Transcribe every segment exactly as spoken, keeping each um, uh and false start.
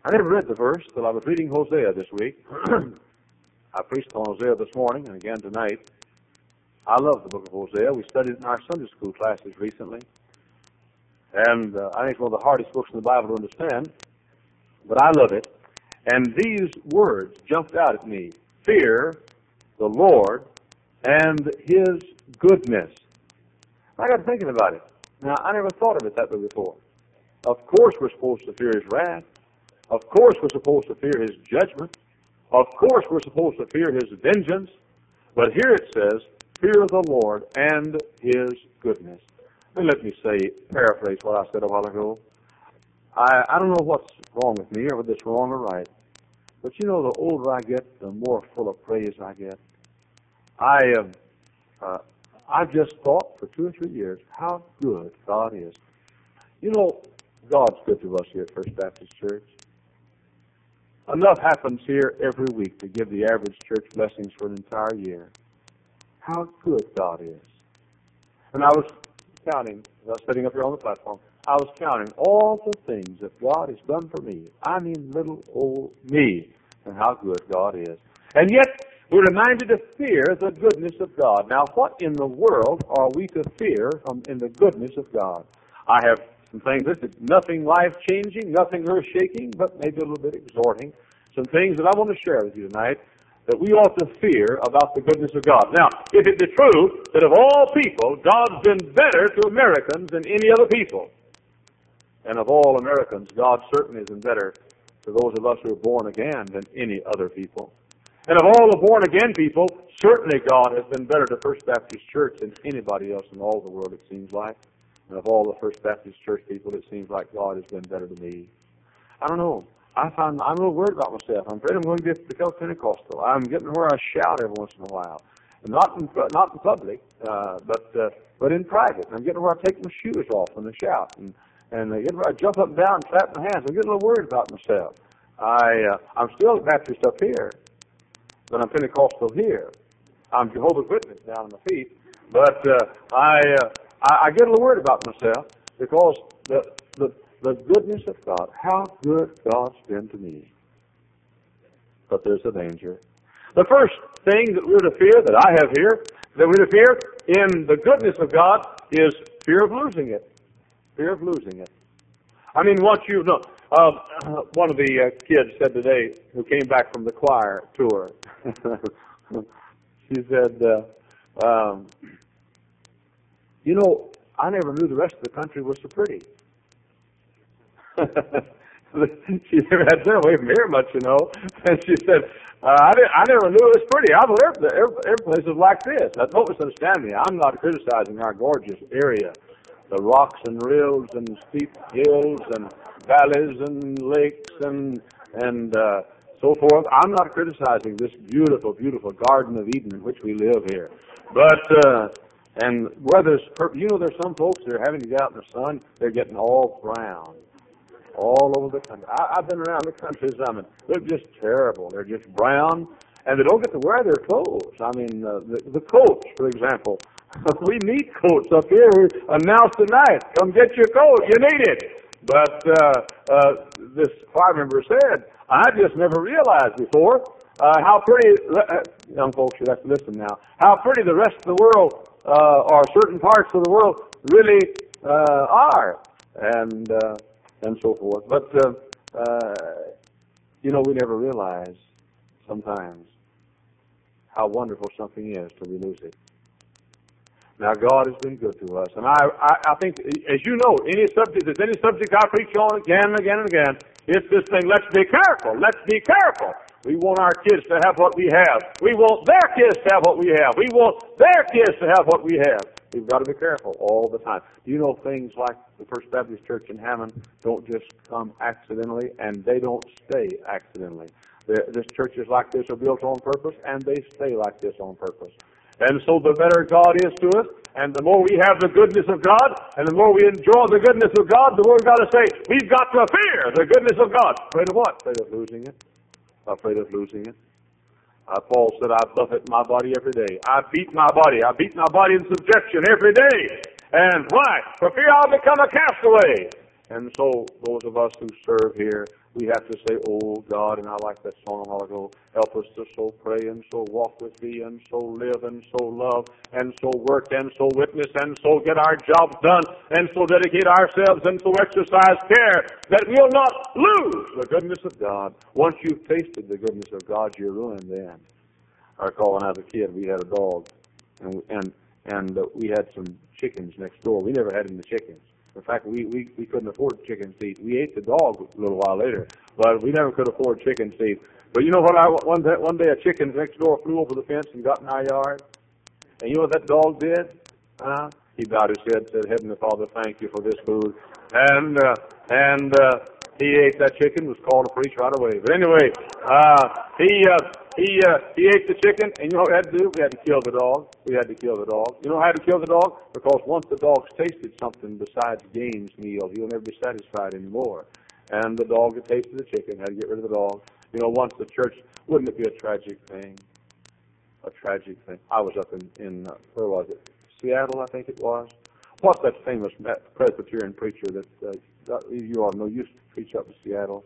I never read the verse till I was reading Hosea this week. I preached on Hosea this morning and again tonight. I love the book of Hosea. We studied it in our Sunday school classes recently. And uh, I think it's one of the hardest books in the Bible to understand. But I love it. And these words jumped out at me. Fear the Lord and His goodness. I got thinking about it. Now, I never thought of it that way before. Of course we're supposed to fear His wrath. Of course we're supposed to fear His judgment. Of course we're supposed to fear His vengeance. But here it says, fear the Lord and His goodness. And let me say, paraphrase what I said a while ago. I, I don't know what's wrong with me or whether it's wrong or right. But you know, the older I get, the more full of praise I get. I, uh, uh, I've just thought for two or three years how good God is. You know, God's good to us here at First Baptist Church. Enough happens here every week to give the average church blessings for an entire year. How good God is. And I was counting, as I was sitting up here on the platform, I was counting all the things that God has done for me. I mean little old me, and how good God is. And yet, we're reminded to fear the goodness of God. Now, what in the world are we to fear from in the goodness of God? I have some things listed, nothing life-changing, nothing earth-shaking, but maybe a little bit exhorting. Some things that I want to share with you tonight that we ought to fear about the goodness of God. Now, if it be true that of all people, God's been better to Americans than any other people, and of all Americans, God certainly has been better to those of us who are born again than any other people. And of all the born-again people, certainly God has been better to First Baptist Church than anybody else in all the world, it seems like. And of all the First Baptist Church people, it seems like God has been better to me. I don't know. I find, I'm a little worried about myself. I'm afraid I'm going to get become Pentecostal. I'm getting where I shout every once in a while. Not in, not in public, uh, but uh, but in private. I'm getting where I take my shoes off when I shout. And, and I get where I jump up and down and clap my hands. I'm getting a little worried about myself. I, uh, I'm still a Baptist up here, but I'm Pentecostal here. I'm Jehovah's Witness down on my feet. But uh, I, uh, I I get a little worried about myself because the the the goodness of God, how good God's been to me. But there's a danger. The first thing that we're to fear, that I have here, that we're to fear in the goodness of God is fear of losing it. Fear of losing it. I mean, once you know, uh, one of the uh, kids said today, who came back from the choir tour, she said, uh, um, you know, I never knew the rest of the country was so pretty. She never had been away from here much, you know. And she said, uh, I, didn't, I never knew it was pretty. I thought every, every, every place is like this. Now, don't misunderstand me. I'm not criticizing our gorgeous area. The rocks and rills and steep hills and valleys and lakes and and uh, so forth. I'm not criticizing this beautiful, beautiful Garden of Eden in which we live here. But, uh, and where there's, you know, there's some folks that are having to get out in the sun, they're getting all brown. All over the country. I, I've been around the country, I mean, they're just terrible. They're just brown, and they don't get to wear their clothes. I mean, uh, the, the coats, for example. We need coats up here. We announced tonight, come get your coat. You need it. But uh, uh, this choir member said, I just never realized before uh, how pretty, uh, young folks, you have to listen now, how pretty the rest of the world, uh, or certain parts of the world, really uh, are. And... Uh, and so forth. But, uh, uh, you know, we never realize sometimes how wonderful something is till we lose it. Now, God has been good to us. And I, I, I think, as you know, any subject, if there's any subject I preach on again and again and again, it's this thing, let's be careful, let's be careful. We want our kids to have what we have. We want their kids to have what we have. We want their kids to have what we have. We've got to be careful all the time. You know, things like the First Baptist Church in Hammond don't just come accidentally, and they don't stay accidentally. This churches like this are built on purpose, and they stay like this on purpose. And so the better God is to us, and the more we have the goodness of God, and the more we enjoy the goodness of God, the more we've got to say, we've got to fear the goodness of God. Afraid of what? Afraid of losing it. Afraid of losing it. Uh, Paul said, I buffet my body every day. I beat my body. I beat my body in subjection every day. And why? For fear I'll become a castaway. And so those of us who serve here, we have to say, oh God, and I like that song a while ago, help us to so pray and so walk with thee and so live and so love and so work and so witness and so get our jobs done and so dedicate ourselves and so exercise care that we'll not lose the goodness of God. Once you've tasted the goodness of God, you're ruined then. I recall when I was a kid, we had a dog, and and and uh, we had some chickens next door. We never had any chickens. In fact, we, we, we couldn't afford chickens to eat. We ate the dog a little while later, but we never could afford chickens to eat. But you know what? I, one, day, one day a chicken next door flew over the fence and got in our yard. And you know what that dog did? Uh, he bowed his head and said, Heavenly Father, thank you for this food. And uh, and uh, he ate that chicken, was called to preach right away. But anyway, uh, he... Uh, He uh, he ate the chicken, and you know what we had to do? We had to kill the dog. We had to kill the dog. You know how to kill the dog? Because once the dog's tasted something besides game's meal, he'll never be satisfied anymore. And the dog had tasted the chicken, had to get rid of the dog. You know, once the church, wouldn't it be a tragic thing? A tragic thing. I was up in, in uh, where was it? Seattle, I think it was. What's that famous Presbyterian preacher that uh, you all know used to preach up in Seattle?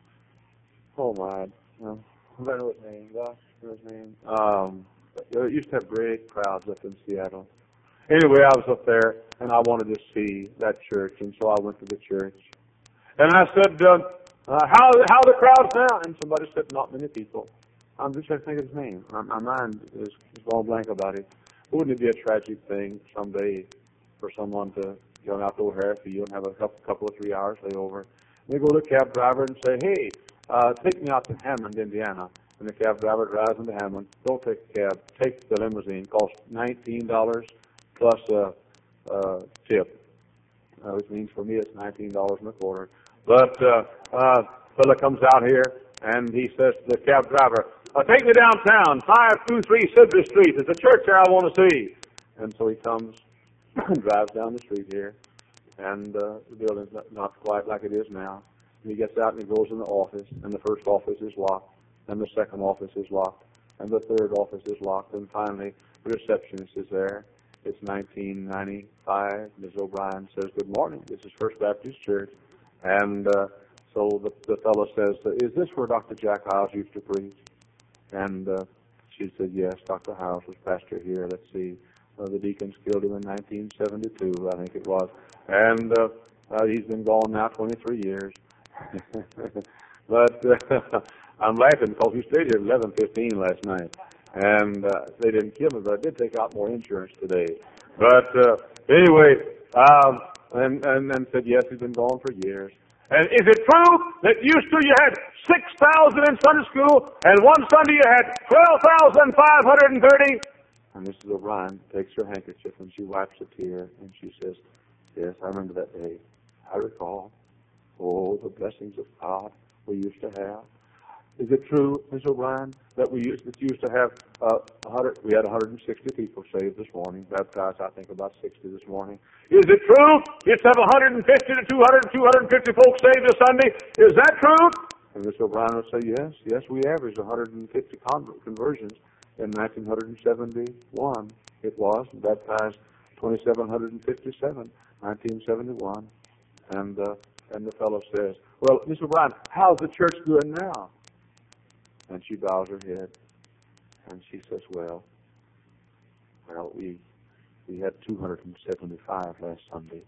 Oh, my. You know, I don't know his name. Gosh, what his name? Um, it used to have great crowds up in Seattle. Anyway, I was up there, and I wanted to see that church, and so I went to the church. And I said, uh, uh, how how are the crowds now? And somebody said, not many people. I'm just trying to think of his name. My, my mind is, is going blank about it. Wouldn't it be a tragic thing someday for someone to go out to O'Hare Field and have a couple, couple of three hours layover? They go to a cab driver and say, hey, Uh, take me out to Hammond, Indiana. And the cab driver drives into Hammond. Don't take the cab. Take the limousine. Costs nineteen dollars plus a uh, tip, uh, which means for me it's nineteen dollars and a quarter. But uh, uh, fella comes out here and he says to the cab driver, uh, take me downtown, five two three Sidra Street. There's a church there I want to see. And so he comes and drives down the street here. And uh, the building's not, not quite like it is now. And he gets out and he goes in the office, and the first office is locked, and the second office is locked, and the third office is locked, and finally the receptionist is there. It's nineteen ninety-five. Miz O'Brien says, good morning, this is First Baptist Church. And uh, so the, the fellow says, is this where Doctor Jack Howes used to preach? And uh, she said, yes, Doctor Howes was pastor here. Let's see, uh, the deacons killed him in nineteen seventy-two, I think it was. And uh, uh, he's been gone now twenty-three years. But uh, I'm laughing because we stayed here at eleven fifteen last night, and uh, they didn't kill me, but I did take out more insurance today. But uh, anyway, um, and, and and said yes, he's been gone for years. And is it true that used to you had six thousand in Sunday school, and one Sunday you had twelve thousand five hundred and thirty? And Missus O'Brien takes her handkerchief and she wipes a tear and she says, yes, I remember that day. I recall. Oh, the blessings of God we used to have. Is it true, Miss O'Brien, that we used, that used to have uh, one hundred, we had one hundred sixty people saved this morning, baptized, I think, about sixty this morning. Is it true? It's have one hundred fifty to two hundred, two hundred fifty folks saved this Sunday. Is that true? And Miss O'Brien would say, yes, yes, we averaged one hundred fifty con- conversions in nineteen seventy-one. It was, baptized two thousand seven hundred fifty-seven, nineteen seventy-one. And, uh, And the fellow says, well, Miss O'Brien, how's the church doing now? And she bows her head, and she says, well, well, we we had two hundred seventy-five last Sunday,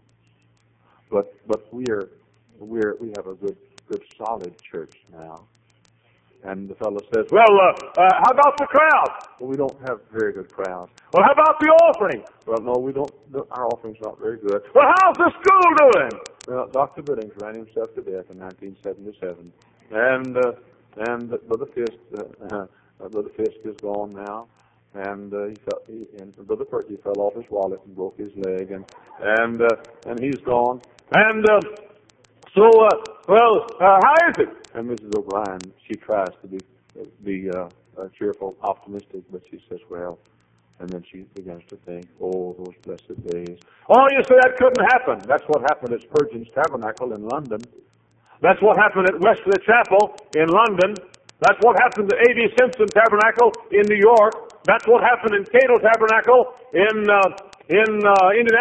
but but we're we're we have a good good solid church now. And the fellow says, well, uh, uh, how about the crowd? Well, we don't have very good crowds. Well, how about the offering? Well, no, we don't. Our offering's not very good. Well, how's the school doing? Well, Doctor Billings ran himself to death in nineteen seventy-seven, and uh, and Brother Fisk, uh, uh, Brother Fisk is gone now, and uh, he fell, he, and Brother Perky fell off his wallet and broke his leg, and and uh, and he's gone, and uh, so uh, well, uh, how is it? And Missus O'Brien, she tries to be be uh, uh, cheerful, optimistic, but she says, well. And then she begins to think, oh, those blessed days. Oh, you say that couldn't happen. That's what happened at Spurgeon's Tabernacle in London. That's what happened at Wesley Chapel in London. That's what happened at A B Simpson Tabernacle in New York. That's what happened in Cato Tabernacle in uh, in uh, Indianapolis.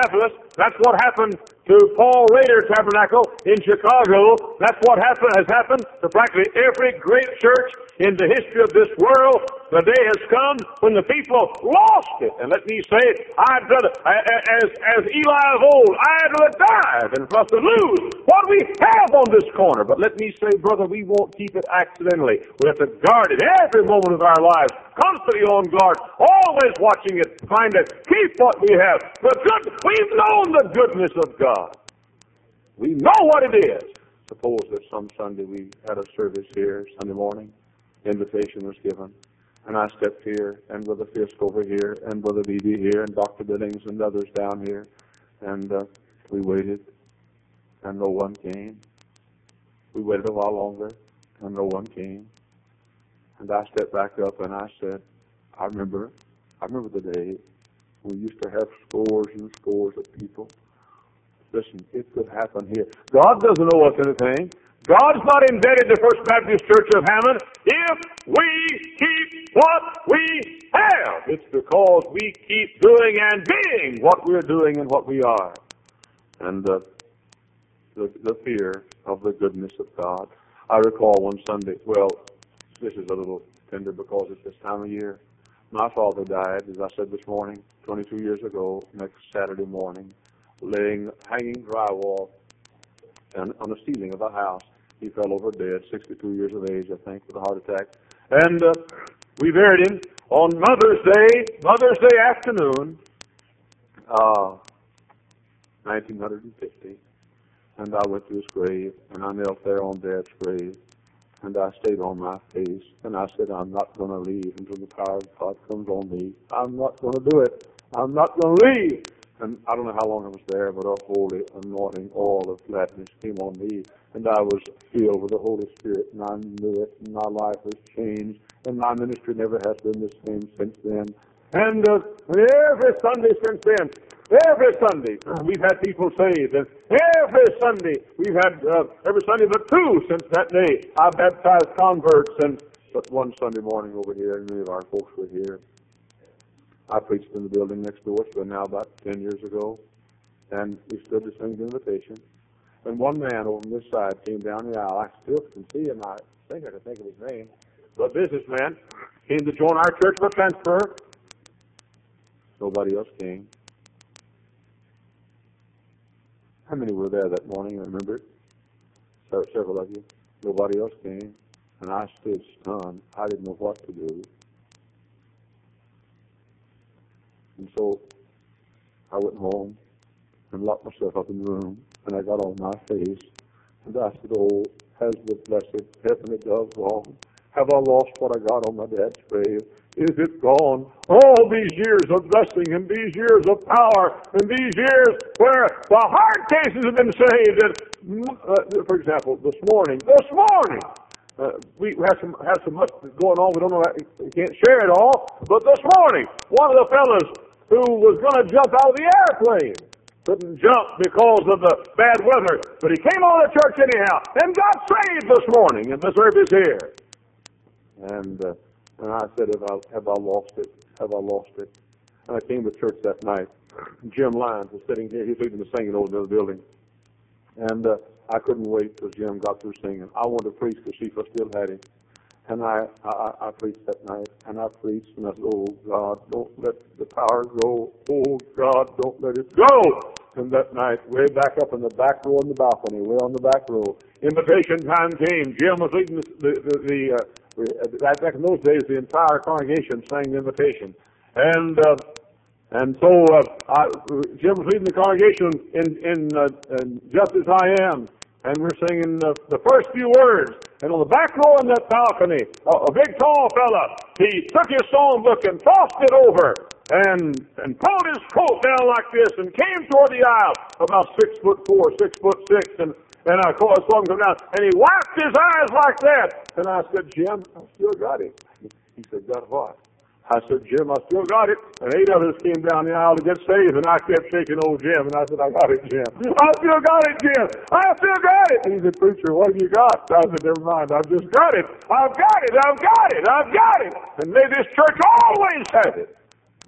That's what happened to Paul Rader Tabernacle in Chicago. That's what happened has happened to practically every great church in the history of this world. The day has come when the people lost it. And let me say, I'd rather, as, as Eli of old, I'd rather die than for us to lose what we have on this corner. But let me say, brother, we won't keep it accidentally. We have to guard it every moment of our lives, constantly on guard, always watching it, trying to keep what we have. The good, we've known the goodness of God. We know what it is. Suppose that some Sunday we had a service here, Sunday morning, invitation was given, and I stepped here, and Brother Fisk over here, and Brother Beebe here, and Doctor Billings and others down here, and uh, we waited, and no one came. We waited a while longer, and no one came. And I stepped back up, and I said, I remember, I remember the day we used to have scores and scores of people. Listen, it could happen here. God doesn't owe us anything. God's not indebted to First Baptist Church of Hammond if we keep what we have. It's because we keep doing and being what we're doing and what we are. And uh, the, the fear of the goodness of God. I recall one Sunday, well, this is a little tender because it's this time of year. My father died, as I said this morning, twenty-two years ago, next Saturday morning, laying, hanging drywall and on the ceiling of a house. He fell over dead, sixty-two years of age, I think, with a heart attack. And uh, we buried him on Mother's Day, Mother's Day afternoon, uh, nineteen fifty. And I went to his grave, and I knelt there on Dad's grave, and I stayed on my face, and I said, I'm not going to leave until the power of God comes on me. I'm not going to do it. I'm not going to leave. And I don't know how long I was there, but a holy anointing, all of gladness came on me. And I was filled with the Holy Spirit, and I knew it, and my life was changed, and my ministry never has been the same since then. And uh, every Sunday since then, every Sunday, we've had people saved, and every Sunday, we've had, uh, every Sunday but two since that day, I baptized converts, and but one Sunday morning over here, and many of our folks were here. I preached in the building next door, so now about ten years ago, and we stood to sing the invitation. And one man over on this side came down the aisle. I still can see him. I think I can think of his name. The businessman came to join our church by transfer. Nobody else came. How many were there that morning? I remember it. Several of you. Nobody else came. And I stood stunned. I didn't know what to do. And so I went home and locked myself up in the room, and I got on my face, and I said, oh, has the blessed heavenly dove gone? Have I lost what I got on my dad's grave? Is it gone? All these years of blessing, and these years of power, and these years where the hard cases have been saved. And, uh, for example, this morning, this morning, Uh, we have some have so much going on. We don't know. We can't share it all. But this morning, one of the fellows who was going to jump out of the airplane couldn't jump because of the bad weather. But he came on to church anyhow and got saved this morning, and the service here. And uh, and I said, have I have I lost it? Have I lost it? And I came to church that night. Jim Lyons was sitting here. He was leading the singing over in the building, and. Uh, I couldn't wait till Jim got through singing. I wanted to preach because Shifa still had him. And I, I, I preached that night, and I preached, and I said, oh, God, don't let the power go. Oh, God, don't let it go. And that night, way back up in the back row in the balcony, way on the back row, invitation time came. Jim was leading the, the, the, the uh, back in those days, the entire congregation sang the invitation. And uh, And so uh, I, Jim was leading the congregation in, in, uh, in Just As I Am, and we're singing uh, the first few words. And on the back row in that balcony, a, a big tall fella, he took his song book and tossed it over and and pulled his coat down like this and came toward the aisle, about six foot four, six foot six, and and I saw his song come down, and he wiped his eyes like that. And I said, Jim, I still got it. He said, got what? I said, Jim, I still got it. And eight of us came down the aisle to get saved, and I kept shaking old Jim. And I said, I got it, Jim. I still got it, Jim. I still got it. And he said, preacher, what have you got? I said, never mind. I've just got it. I've got it. I've got it. I've got it. And may this church always have it.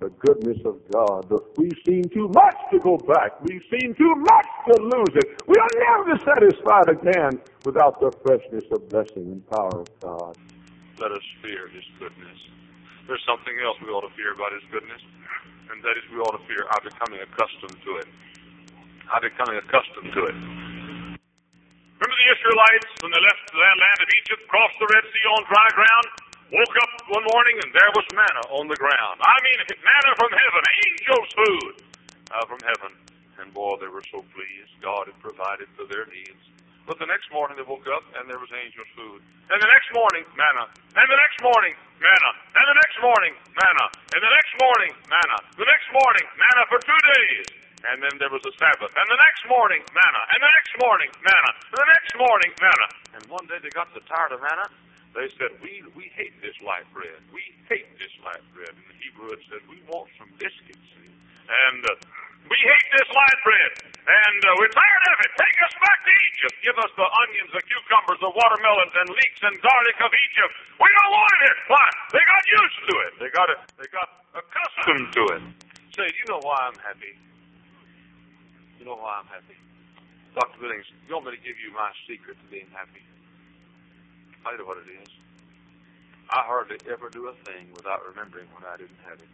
the goodness of God. We've seen too much to go back. We've seen too much to lose it. We'll never be satisfied again without the freshness of blessing and power of God. Let us fear His goodness. There's something else we ought to fear about His goodness, and that is we ought to fear our becoming accustomed to it. Our becoming accustomed to it. Remember the Israelites when they left the land of Egypt, crossed the Red Sea on dry ground, woke up one morning and there was manna on the ground. I mean, manna from heaven, angels' food uh, from heaven. And boy, they were so pleased. God had provided for their needs. But the next morning they woke up and there was angels' food. And the next morning, manna. And the next morning, manna. And the next morning, manna. And the next morning, manna. The next morning, manna for two days. And then there was a Sabbath. And the next morning, manna. And the next morning, manna. And the next morning, manna. And one day they got so tired of manna, they said, we we hate this light bread. We hate this light bread. In the Hebrew it said, we want some biscuits. And uh, we hate this light bread. And uh, we're tired of it. Take us back to Egypt. Give us the onions, the cucumbers, the watermelons, and leeks and garlic of Egypt. We don't want it. Why? They got used to it. They got it. They got accustomed to it. Say, do you know why I'm happy? You know why I'm happy? Doctor Billings, you want me to give you my secret to being happy? I'll tell you what it is. I hardly ever do a thing without remembering when I didn't have it.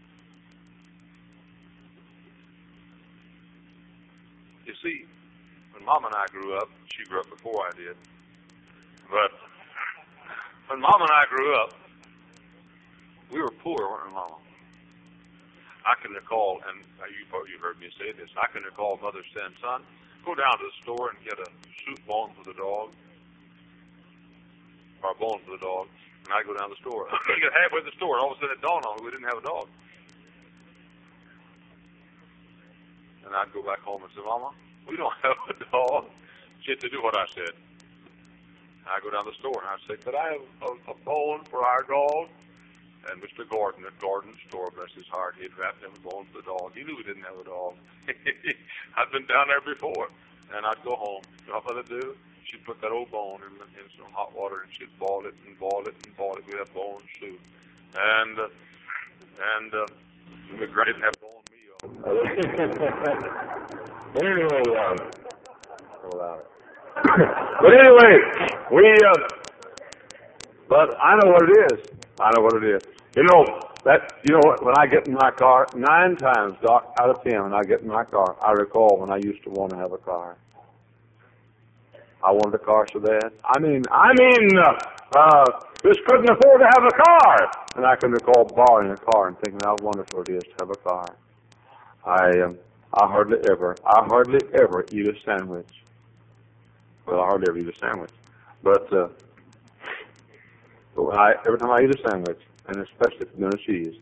You see, when Mom and I grew up, she grew up before I did, but when Mom and I grew up, we were poor, weren't we, Mama? I can recall, and you you heard me say this, I can recall Mother saying, son, go down to the store and get a soup bone for the dog, or a bone for the dog, and I'd go down to the store. We get halfway to the store, and all of a sudden it dawned on me we didn't have a dog. And I'd go back home and say, Mama, we don't have a dog. She had to do what I said. I'd go down to the store, and I'd say, could I have a, a bone for our dog? And Mister Gordon at Gordon's store, bless his heart, he'd wrapped him a bone for the dog. He knew we didn't have a dog. I'd been down there before, and I'd go home. You know what I'd do? She'd put that old bone in, in some hot water, and she'd boil it and boil it and boil it. We'd have bone soup. And, uh, and, uh, we didn't have bone meal. Anyway, um, but anyway, we, uh, but I know what it is. I know what it is. You know, that, you know what, when I get in my car, nine times, Doc, out of ten, when I get in my car, I recall when I used to want to have a car. I wanted a car so bad. I mean, I mean, uh, uh, just couldn't afford to have a car. And I can recall borrowing a car and thinking how wonderful it is to have a car. I, um, I hardly ever, I hardly ever eat a sandwich. Well, I hardly ever eat a sandwich. But, uh, but when I, every time I eat a sandwich, and especially if it's been a cheese,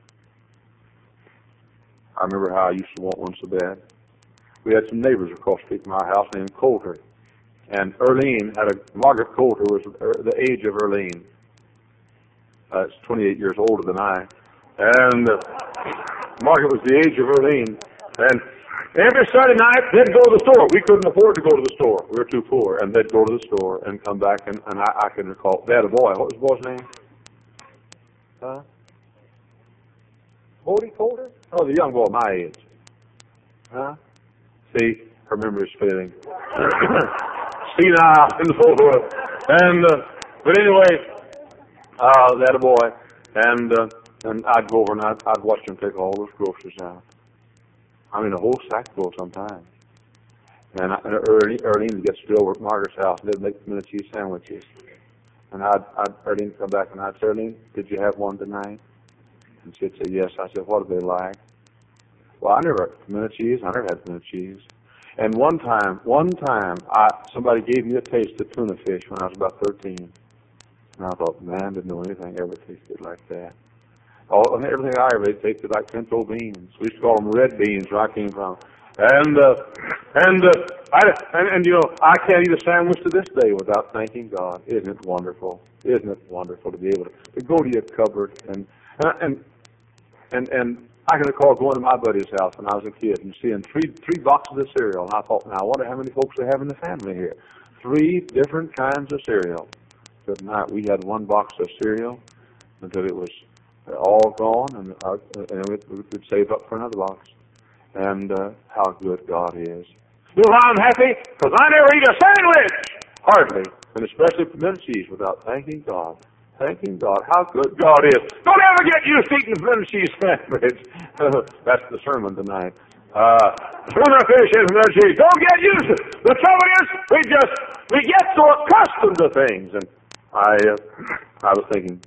I remember how I used to want one so bad. We had some neighbors across the street from our house named Coulter. And Earlene had a, Margaret Coulter was the age of Earlene. Uh, it's twenty-eight years older than I. And uh, Margaret was the age of Earlene. And every Saturday night, they'd go to the store. We couldn't afford to go to the store. We were too poor. And they'd go to the store and come back. And, and I, I can recall, they had a boy. What was the boy's name? Huh? Bodie Coulter? Oh, the young boy my age. Huh? See, her memory's failing. Senile and so forth. And, uh, but anyway, uh, they had a boy. And, uh, and I'd go over and I'd, I'd watch them take all those groceries out. I mean, a whole sack full sometimes. And, I, and early, early to get still over at Margaret's house, and they'd make minute cheese sandwiches. And I'd, I'd early come back and I'd say, Earlene, did you have one tonight? And she'd say, yes. I said, what do they like? Well, I never had minute cheese. I never had minute cheese. And one time, one time, I, somebody gave me a taste of tuna fish when I was about thirteen. And I thought, man, I didn't know anything ever tasted like that. All, everything I ever ate tasted like pinto beans. We used to call them red beans where I came from. And, uh, and, uh, I, and, and, you know, I can't eat a sandwich to this day without thanking God. Isn't it wonderful? Isn't it wonderful to be able to, to go to your cupboard and, and, and, and I can recall going to my buddy's house when I was a kid and seeing three three boxes of cereal. And I thought, now I wonder how many folks they have in the family here. Three different kinds of cereal. Good night. We had one box of cereal until it was They're all gone, and, uh, and we could save up for another box. And uh, how good God is. You know why I'm happy? Because I never eat a sandwich! Hardly. And especially pimento cheese without thanking God. Thanking God. How good God is. Don't ever get used to eating a pimento cheese sandwich. That's the sermon tonight. Uh, soon I finish eating pimento cheese. Don't get used to it. The trouble is, we just, we get so accustomed to things. And I, uh, I was thinking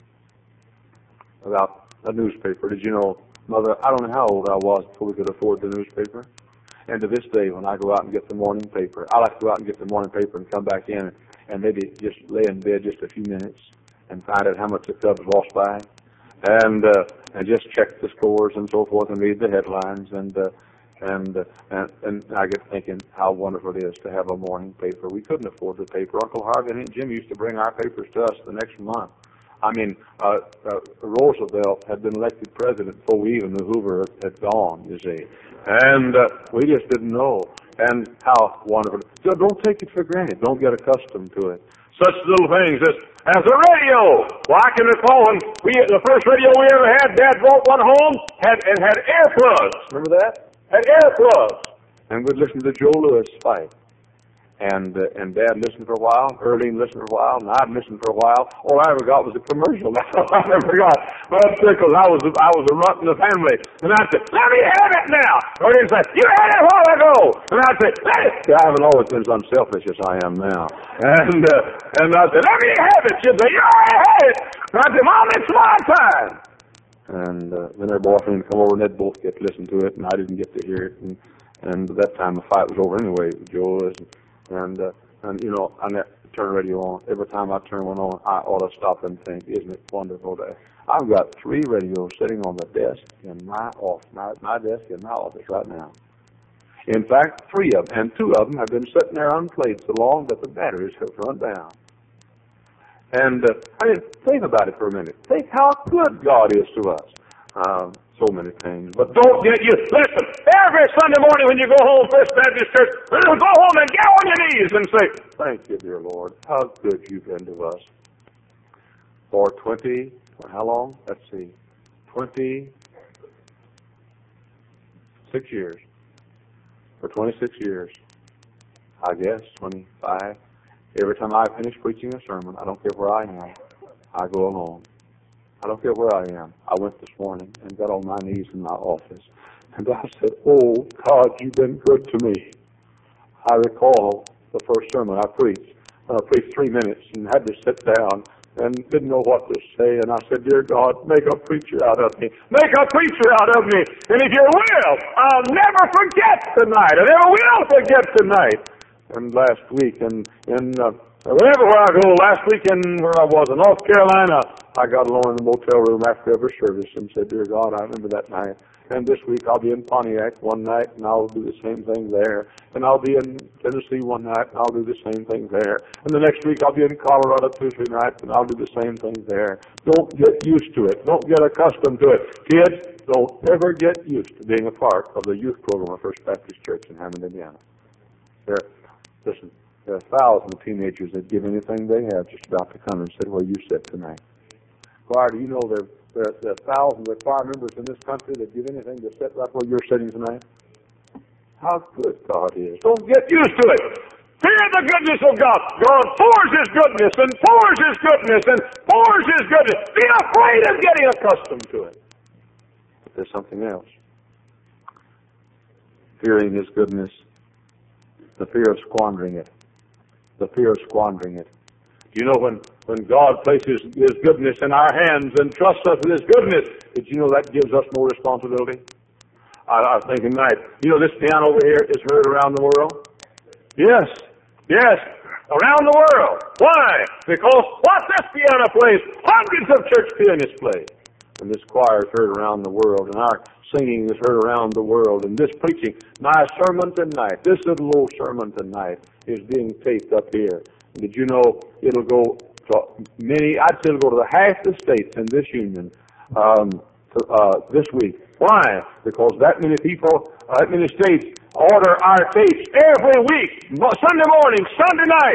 about a newspaper. Did you know, Mother, I don't know how old I was before we could afford the newspaper. And to this day, when I go out and get the morning paper, I like to go out and get the morning paper and come back in and maybe just lay in bed just a few minutes and find out how much the Cubs lost by, and uh, and just check the scores and so forth and read the headlines, and uh, and, uh, and and I get thinking how wonderful it is to have a morning paper. We couldn't afford the paper. Uncle Harvey and Jim used to bring our papers to us the next month. I mean, uh, uh, Roosevelt had been elected president before we even knew Hoover had gone, you see. And uh, we just didn't know. And how wonderful. So don't take it for granted. Don't get accustomed to it. Such little things as, as a radio. Well, I can recall when we, the first radio we ever had, Dad brought one home, had, and had air plugs. Remember that? Had air plugs. And we'd listen to Joe Louis fight. And uh, and Dad listened for a while, Earlene listened for a while, and I'd listened for a while. All I ever got was a commercial. That's all I ever got. Well, because I was I was a runt in the family, and I'd say, "Let me have it now." Or he'd say, "You had it a while ago," and I'd say, "Let it." I haven't always been as unselfish as I am now. And uh, and I'd say, "Let me have it." She'd say, "You already had it." And I'd say, "Mom, it's my time." And uh, then her boyfriend would come over, and they'd both get to listen to it, and I didn't get to hear it. And and at that time the fight was over anyway. Joe was. And, uh, and you know, I turn the radio on. Every time I turn one on, I ought to stop and think, isn't it wonderful that I've got three radios sitting on the desk in my office, my, my desk in my office right now. In fact, three of them, and two of them have been sitting there unplayed so long that the batteries have run down. And, uh, I mean, think about it for a minute. Think how good God is to us. Um, So many things. But don't get you. Listen, every Sunday morning when you go home, First Baptist Church, go home and get on your knees and say, "Thank you, dear Lord, how good you've been to us." For twenty, for how long? Let's see, twenty-six years. For twenty-six years, I guess, twenty-five. Every time I finish preaching a sermon, I don't care where I am, I go alone. I don't care where I am. I went this morning and got on my knees in my office. And I said, "Oh, God, you've been good to me." I recall the first sermon I preached. I preached three minutes and had to sit down and didn't know what to say. And I said, "Dear God, make a preacher out of me. Make a preacher out of me. And if you will, I'll never forget tonight. I never will forget tonight." And last week, and in uh, wherever where I go, last weekend where I was in North Carolina, I got alone in the motel room after every service and said, "Dear God, I remember that night." And this week I'll be in Pontiac one night, and I'll do the same thing there. And I'll be in Tennessee one night, and I'll do the same thing there. And the next week I'll be in Colorado Tuesday night, and I'll do the same thing there. Don't get used to it. Don't get accustomed to it. Kids, don't ever get used to being a part of the youth program of First Baptist Church in Hammond, Indiana. There, listen, there are thousands of teenagers that give anything they have just about to come and sit where you sit tonight. Choir, do you know there, there, there are thousands of choir members in this country that give anything to sit right where you're sitting tonight? How good God is. Don't get used to it. Fear the goodness of God. God pours His goodness and pours His goodness and pours His goodness. Be afraid of getting accustomed to it. But there's something else. Fearing His goodness, the fear of squandering it. The fear of squandering it. You know, when, when God places His goodness in our hands and trusts us with His goodness, did you know that gives us more responsibility? I, I was thinking tonight, you know, this piano over here is heard around the world? Yes, yes, around the world. Why? Because what this piano plays, hundreds of church pianists play. And this choir is heard around the world, and our singing is heard around the world, and this preaching, my sermon tonight, this little old sermon tonight, is being taped up here. Did you know it'll go to many, I'd say it'll go to the half the states in this union um, to, uh, this week. Why? Because that many people, uh, that many states order our tapes every week, Sunday morning, Sunday night.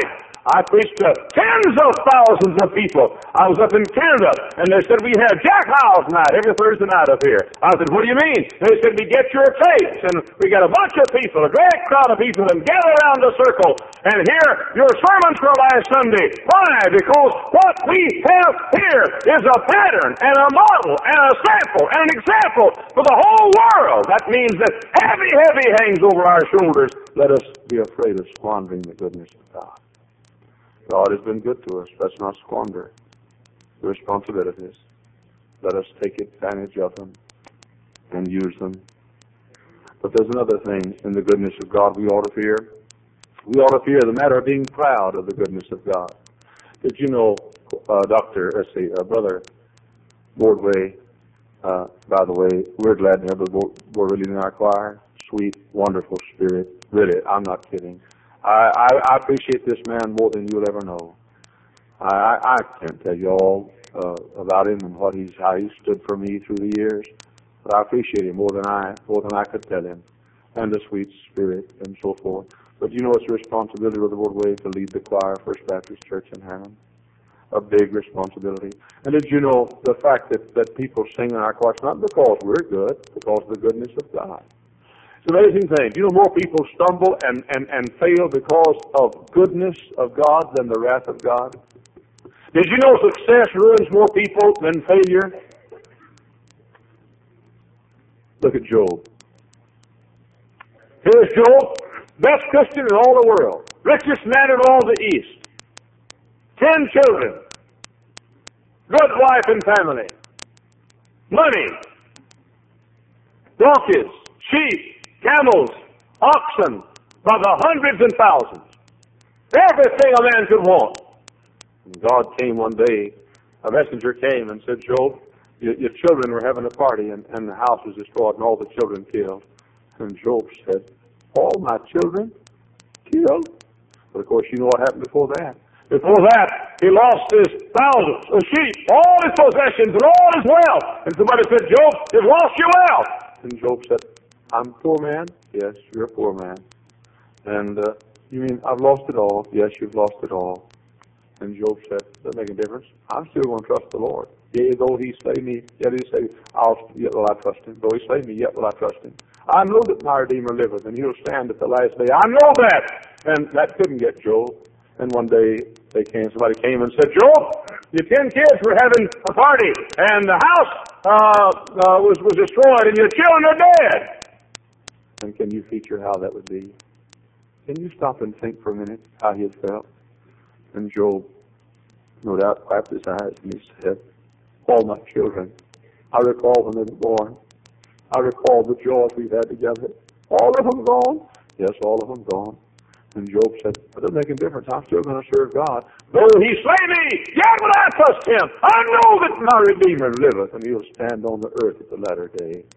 I preached to tens of thousands of people. I was up in Canada, and they said, we have Jack Howes night every Thursday night up here. I said, what do you mean? They said, we get your tapes, and we got a bunch of people, a great crowd of people, and gather around the circle and hear your sermons for last Sunday. Why? Because what we have here is a pattern and a model and a sample and an example for the whole world. That means that heavy, heavy hangs over our shoulders. Let us be afraid of squandering the goodness of God. God has been good to us. Let's not squander the responsibilities. Let us take advantage of them and use them. But there's another thing in the goodness of God we ought to fear. We ought to fear the matter of being proud of the goodness of God. Did you know, uh, Doctor, let's see, uh, Brother Wardway, uh, by the way, we're glad to have the Wardway in our choir. Sweet, wonderful spirit. Really, I'm not kidding. I, I, I appreciate this man more than you'll ever know. I, I, I can't tell you all uh, about him and what he's, how he stood for me through the years, but I appreciate him more than I, more than I could tell him, and the sweet spirit and so forth. But you know, it's a responsibility of the Wardway to lead the choir, First Baptist Church in Hammond. A big responsibility. And did you know the fact that, that people sing in our choir, it's not because we're good, because of the goodness of God. It's an amazing thing. Do you know more people stumble and, and, and fail because of goodness of God than the wrath of God? Did you know success ruins more people than failure? Look at Job. Here's Job, best Christian in all the world, richest man in all the East, ten children, good wife and family, money, donkeys, sheep, camels, oxen, by the hundreds and thousands. Everything a man could want. And God came one day, a messenger came and said, Job, your, your children were having a party and, and the house was destroyed and all the children killed. And Job said, all my children killed? But of course, you know what happened before that. Before that, he lost his thousands of sheep, all his possessions, and all his wealth. And somebody said, Job, you've lost your wealth. And Job said, I'm a poor man? Yes, you're a poor man. And uh, you mean I've lost it all? Yes, you've lost it all. And Job said, doesn't make a difference. I'm still going to trust the Lord. Yea, though he slay me, yet he say, I'll, yet will I trust him. Though he slay me, yet will I trust him. I know that my Redeemer liveth, and he'll stand at the last day. I know that. And that couldn't get Job. And one day, they came, somebody came and said, Job, your ten kids were having a party, and the house uh, uh, was, was destroyed, and your children are dead. And can you feature how that would be? Can you stop and think for a minute how he had felt? And Job, no doubt, wiped his eyes and he said, all my children, I recall when they were born. I recall the joys we've had together. All of them gone? Yes, all of them gone. And Job said, it doesn't make a difference. I'm still going to serve God. Though he slay me, yet will I trust him. I know that my Redeemer liveth, and he'll stand on the earth at the latter day.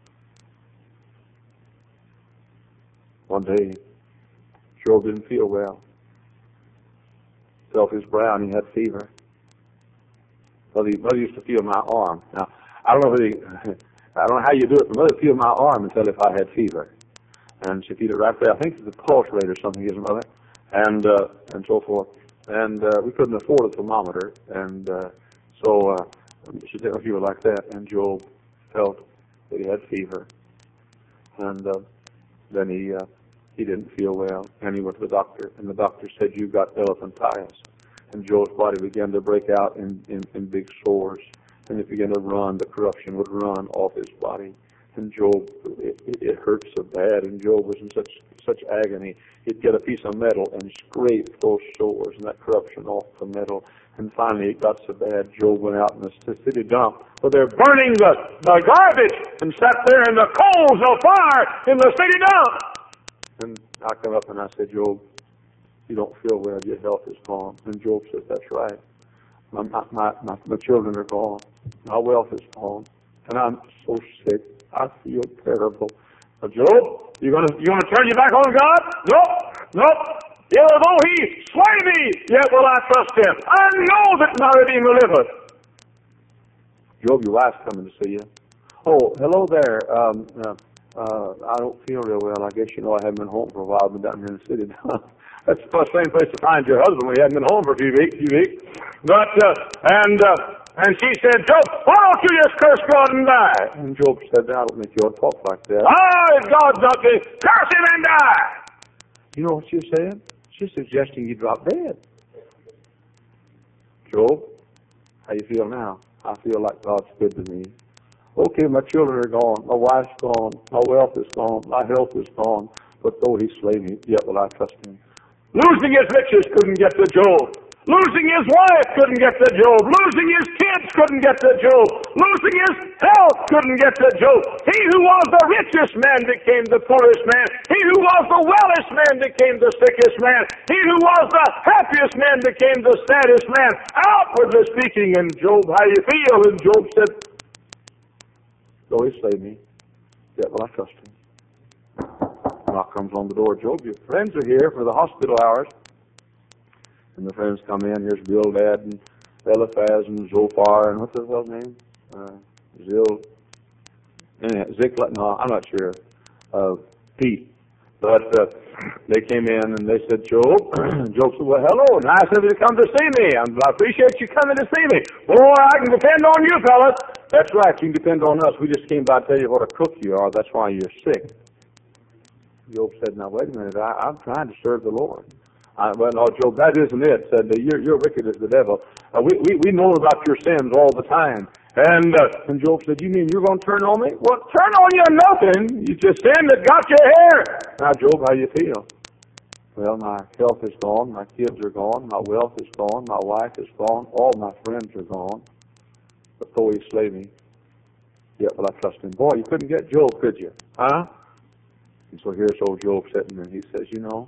One day, Job didn't feel well. Felt his brow and he had fever. Mother, mother used to feel my arm. Now, I don't know if he, I don't know how you do it, but mother feel my arm and tell if I had fever. And she feed it right there. I think it's the pulse rate or something, isn't mother? And uh, and so forth. And uh, we couldn't afford a thermometer, and uh, so uh, she didn't know if you were like that. And Job felt that he had fever, and uh, then he uh, he didn't feel well, and he went to the doctor, and the doctor said, "You've got elephantitis." And Job's body began to break out in, in, in big sores, and it began to run. The corruption would run off his body. And Job, it, it hurt so bad, and Job was in such such agony. He'd get a piece of metal and scrape those sores and that corruption off the metal. And finally it got so bad, Job went out in the city dump where they're burning the, the garbage and sat there in the coals of fire in the city dump. And I come up and I said, Job, you don't feel well, your health is gone. And Job said, that's right. My, my, my, my children are gone. My wealth is gone. And I'm so sick. I feel terrible. But Job, you gonna you gonna turn your back on God? Nope, nope. Yet though he slay me, yet will I trust him. I know that my Redeemer liveth. Job, your wife's coming to see you. Oh, hello there. Um, uh, uh, I don't feel real well. I guess you know I haven't been home for a while. I've been down here in the city. That's the same place to find your husband when he hadn't been home for a few weeks. Few weeks. But uh, and uh, and she said, Job, why don't you just curse God and die? And Job said, I don't think you ought to talk like that. Ah, if God's not going, curse him and die. You know what she was saying? She's suggesting you drop dead. Job, how you feel now? I feel like God's good to me. Okay, my children are gone, my wife's gone, my wealth is gone, my health is gone, but though he slay me, yet will I trust him. Losing his riches couldn't get to Job. Losing his wife couldn't get to Job. Losing his kids couldn't get to Job. Losing his health couldn't get to Job. He who was the richest man became the poorest man. He who was the wellest man became the sickest man. He who was the happiest man became the saddest man. Outwardly speaking, and Job, how you feel? And Job said, though he slay me, yet will I trust him. Knock comes on the door. Job, your friends are here for the hospital hours. And the friends come in. Here's Bildad and Eliphaz and Zophar and what's the fellow's name? Uh, Zil. Anyhow, Ziklah. No, I'm not sure. Uh, Pete. But uh, they came in and they said, Job. Job said, well, hello. Nice of you to come to see me. I'm, I appreciate you coming to see me. Boy, I can depend on you, fellas. That's right. You can depend on us. We just came by to tell you what a cook you are. That's why you're sick. Job said, now, wait a minute. I, I'm trying to serve the Lord. I, well, no, Job, that isn't it. Said, you're, you're wicked as the devil. Uh, we, we, we know about your sins all the time. And, uh, and Job said, you mean you're going to turn on me? Well, turn on you nothing. You just sin that got your hair. Now, Job, how you feel? Well, my health is gone. My kids are gone. My wealth is gone. My wife is gone. All my friends are gone. But though he slay me, yet will I trust him. Boy, you couldn't get Job, could you? Huh? And so here's old Job sitting there, and he says, you know,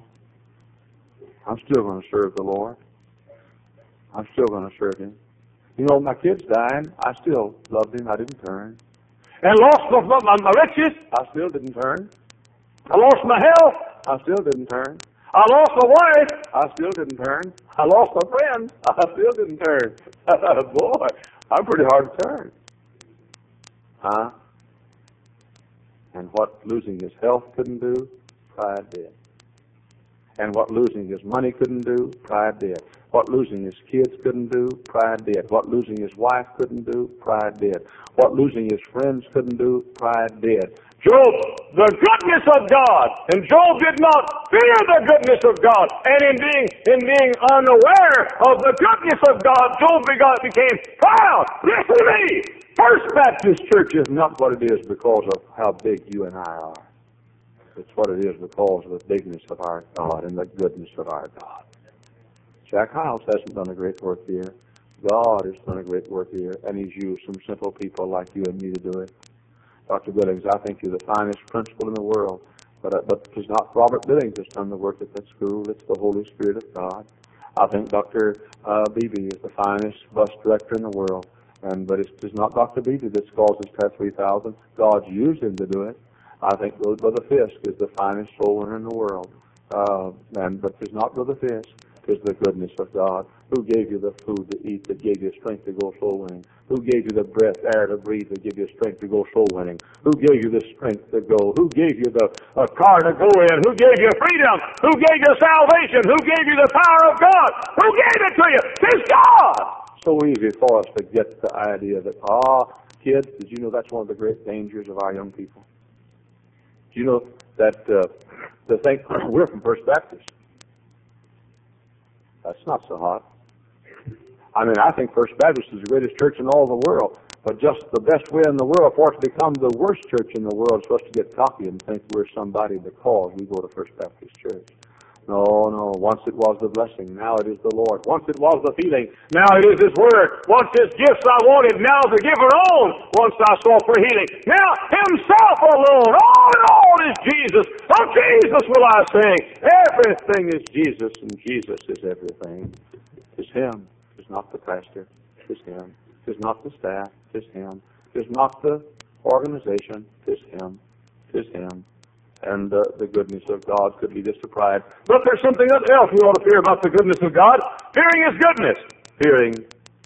I'm still going to serve the Lord. I'm still going to serve him. You know, my kid's dying. I still loved him. I didn't turn. And lost my, my, my riches. I still didn't turn. I lost my health. I still didn't turn. I lost my wife. I still didn't turn. I lost my friends. I still didn't turn. Boy, I'm pretty hard to turn. Huh? And what losing his health couldn't do, pride did. And what losing his money couldn't do, pride did. What losing his kids couldn't do, pride did. What losing his wife couldn't do, pride did. What losing his friends couldn't do, pride did. Job, the goodness of God, and Job did not fear the goodness of God. And in being in being unaware of the goodness of God, Job became proud. Listen to me. First Baptist Church is not what it is because of how big you and I are. It's what it is because of the bigness of our God and the goodness of our God. Jack Hiles hasn't done a great work here. God has done a great work here, and he's used some simple people like you and me to do it. Doctor Billings, I think you're the finest principal in the world, but uh, but it's not Robert Billings that's done the work at that school. It's the Holy Spirit of God. I think Doctor Uh, Beebe is the finest bus director in the world, and but it's, it's not Doctor Beebe that's caused us to have three thousand. God's used him to do it. I think Brother Fisk is the finest soul winner in the world, uh, and but it's not Brother Fisk. It's the goodness of God. Who gave you the food to eat that gave you strength to go soul winning? Who gave you the breath, air to breathe that gave you strength to go soul winning? Who gave you the strength to go? Who gave you the uh, car to go in? Who gave you freedom? Who gave you salvation? Who gave you the power of God? Who gave it to you? It's God! So easy for us to get the idea that, ah, kids, did you know that's one of the great dangers of our young people? Do you know that uh, the thing, we're from First Baptist. That's not so hot. I mean, I think First Baptist is the greatest church in all the world, but just the best way in the world for us to become the worst church in the world is for us to get cocky and think we're somebody because we go to First Baptist Church. No, no. Once it was the blessing, now it is the Lord. Once it was the feeling, now it is His Word. Once His gifts I wanted, now the giver own. Once I sought for healing, now Himself alone. All in all is Jesus. Oh, Jesus will I sing. Everything is Jesus, and Jesus is everything. It's Him. It's not the pastor. It's Him. It's not the staff. It's Him. It's not the organization. It's Him. It's Him. And uh, the goodness of God could lead us to pride. But there's something else we ought to fear about the goodness of God. Fearing His goodness. Fearing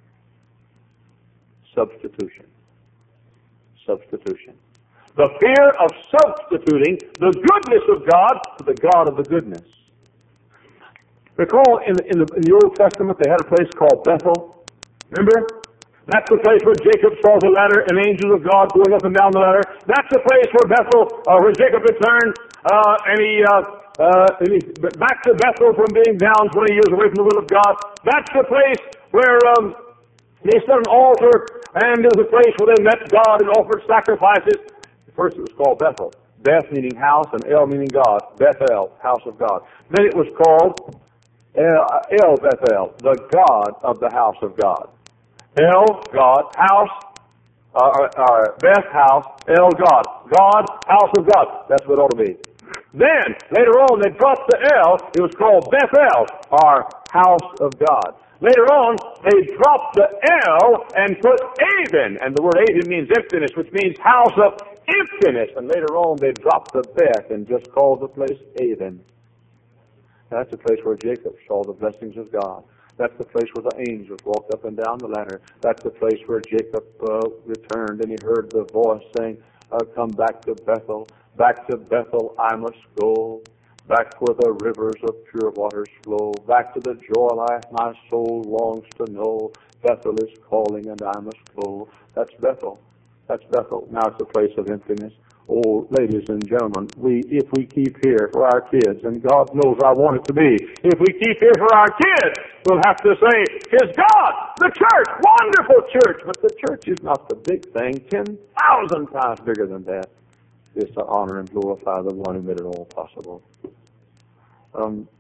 substitution. Substitution. The fear of substituting the goodness of God for the God of the goodness. Recall in, in, the, in the Old Testament they had a place called Bethel. Remember? That's the place where Jacob saw the ladder and angels of God going up and down the ladder. That's the place where Bethel, uh, where Jacob returned, uh, and he, uh, uh, and he back to Bethel from being down twenty years away from the will of God. That's the place where um, they set an altar, and it was a place where they met God and offered sacrifices. First it was called Bethel. Beth meaning house and El meaning God. Bethel, house of God. Then it was called El, El Bethel, the God of the house of God. El, God, house, uh, uh, Beth, house, El, God. God, house of God. That's what it ought to be. Then, later on, they dropped the El. It was called Bethel, our house of God. Later on, they dropped the El and put Aven. And the word Aven means emptiness, which means house of emptiness. And later on, they dropped the Beth and just called the place Aven. That's the place where Jacob saw the blessings of God. That's the place where the angels walked up and down the ladder. That's the place where Jacob uh, returned and he heard the voice saying, uh, come back to Bethel. Back to Bethel I must go. Back where the rivers of pure waters flow. Back to the joy life my soul longs to know. Bethel is calling and I must go. That's Bethel. That's Bethel. Now it's a place of emptiness. Oh, ladies and gentlemen, we if we keep here for our kids, and God knows I want it to be, if we keep here for our kids, we'll have to say, is God, the church, wonderful church, but the church is not the big thing, ten thousand times bigger than that. It's to honor and glorify the one who made it all possible. Um,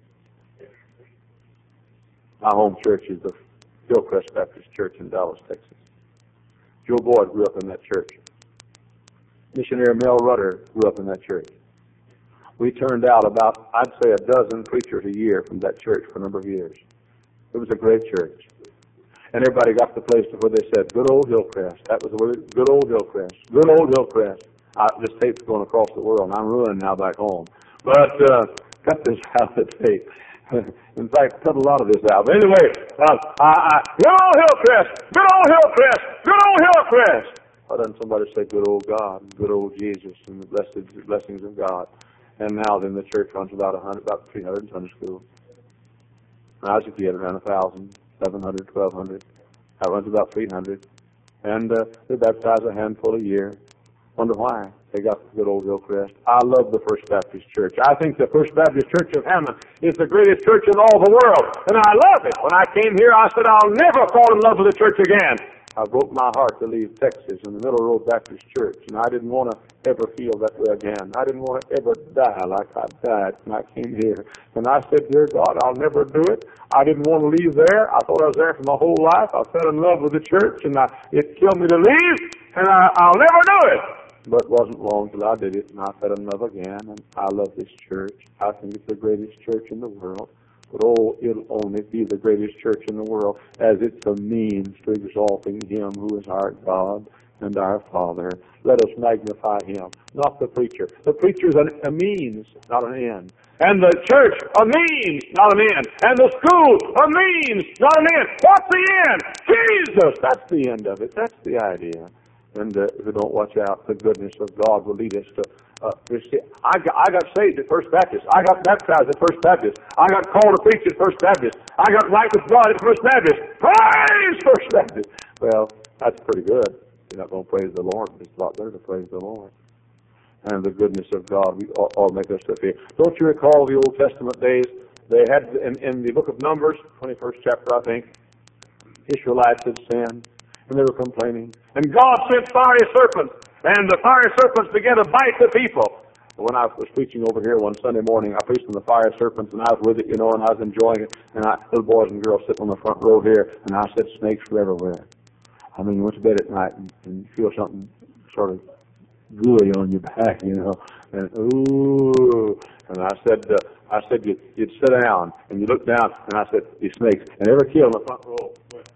my home church is the Hillcrest Baptist Church in Dallas, Texas. Joe Boyd grew up in that church. Missionary Mel Rudder grew up in that church. We turned out about, I'd say, a dozen preachers a year from that church for a number of years. It was a great church. And everybody got to the place where they said, good old Hillcrest. That was the word, good old Hillcrest. Good old Hillcrest. I, this tape's going across the world, and I'm ruined now back home. But uh, cut this out of the tape. In fact, cut a lot of this out. But anyway, uh, I, I, good old Hillcrest. Good old Hillcrest. Good old Hillcrest. Why doesn't somebody say good old God, good old Jesus, and the blessed blessings of God? And now then the church runs about a hundred, about three hundred in Sunday school. When I was a kid, around a thousand, seven hundred, twelve hundred. That runs about three hundred. And uh, they baptize a handful a year. Wonder why they got the good old Hillcrest. I love the First Baptist Church. I think the First Baptist Church of Hammond is the greatest church in all the world. And I love it. When I came here, I said, I'll never fall in love with the church again. I broke my heart to leave Texas in the Middle Road Baptist Church, and I didn't want to ever feel that way again. I didn't want to ever die like I died when I came here. And I said, dear God, I'll never do it. I didn't want to leave there. I thought I was there for my whole life. I fell in love with the church, and I, it killed me to leave, and I, I'll never do it. But it wasn't long till I did it, and I fell in love again, and I love this church. I think it's the greatest church in the world. But oh, it'll only be the greatest church in the world as it's a means to exalting Him who is our God and our Father. Let us magnify Him, not the preacher. The preacher's a means, not an end. And the church, a means, not an end. And the school, a means, not an end. What's the end? Jesus! That's the end of it. That's the idea. And uh, if we don't watch out, the goodness of God will lead us to uh, receive. I got, I got saved at First Baptist. I got baptized at First Baptist. I got called to preach at First Baptist. I got right with God at First Baptist. Praise First Baptist. Well, that's pretty good. You're not going to praise the Lord, but it's a lot better to praise the Lord. And the goodness of God we all, all make us to fear. Don't you recall the Old Testament days? They had in, in the book of Numbers, twenty-first chapter, I think, Israelites had sinned. And they were complaining. And God sent fiery serpents, and the fiery serpents began to bite the people. When I was preaching over here one Sunday morning, I preached on the fiery serpents, and I was with it, you know, and I was enjoying it. And I, little boys and girls sitting on the front row here, and I said, snakes were everywhere. I mean, you went to bed at night and, and you feel something sort of gooey on your back, you know, and ooh. And I said, uh, I said, you'd, you'd sit down, and you look down, and I said, these snakes, and every kid on the front row went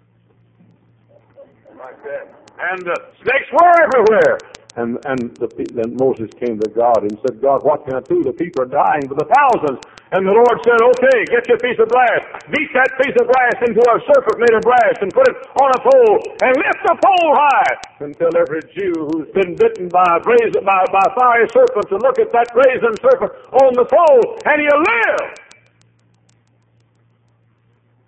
like that. And uh, snakes were everywhere. And and the, then Moses came to God and said, God, what can I do? The people are dying by the thousands. And the Lord said, okay, get your piece of brass. Beat that piece of brass into a serpent made of brass and put it on a pole and lift the pole high until every Jew who's been bitten by a brazen, by, by fiery serpents to look at that brazen serpent on the pole and he'll live.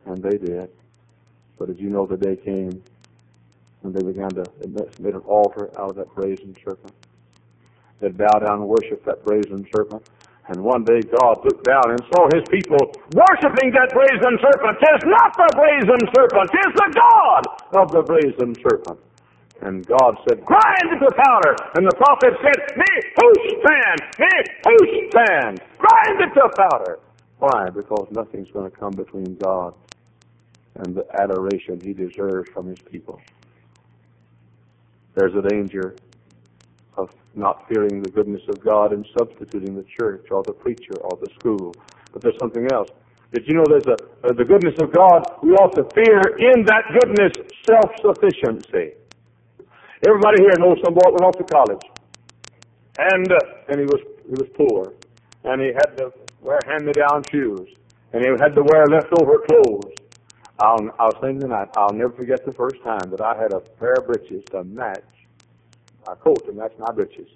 And they did. But did you know the day came when they began to make an altar out of that brazen serpent? They'd bow down and worship that brazen serpent. And one day God looked down and saw his people worshiping that brazen serpent. Tis not the brazen serpent, tis the God of the brazen serpent. And God said, grind it to powder. And the prophet said, me whose stand, me whose stand, grind it to powder. Why? Because nothing's going to come between God and the adoration he deserves from his people. There's a danger of not fearing the goodness of God and substituting the church or the preacher or the school. But there's something else. Did you know there's a uh, the goodness of God? We ought to fear in that goodness self-sufficiency. Everybody here knows some boy went off to college, and uh, and he was he was poor, and he had to wear hand-me-down shoes, and he had to wear leftover clothes. I'll, I was thinking tonight, I'll never forget the first time that I had a pair of breeches to match my coat to match my breeches.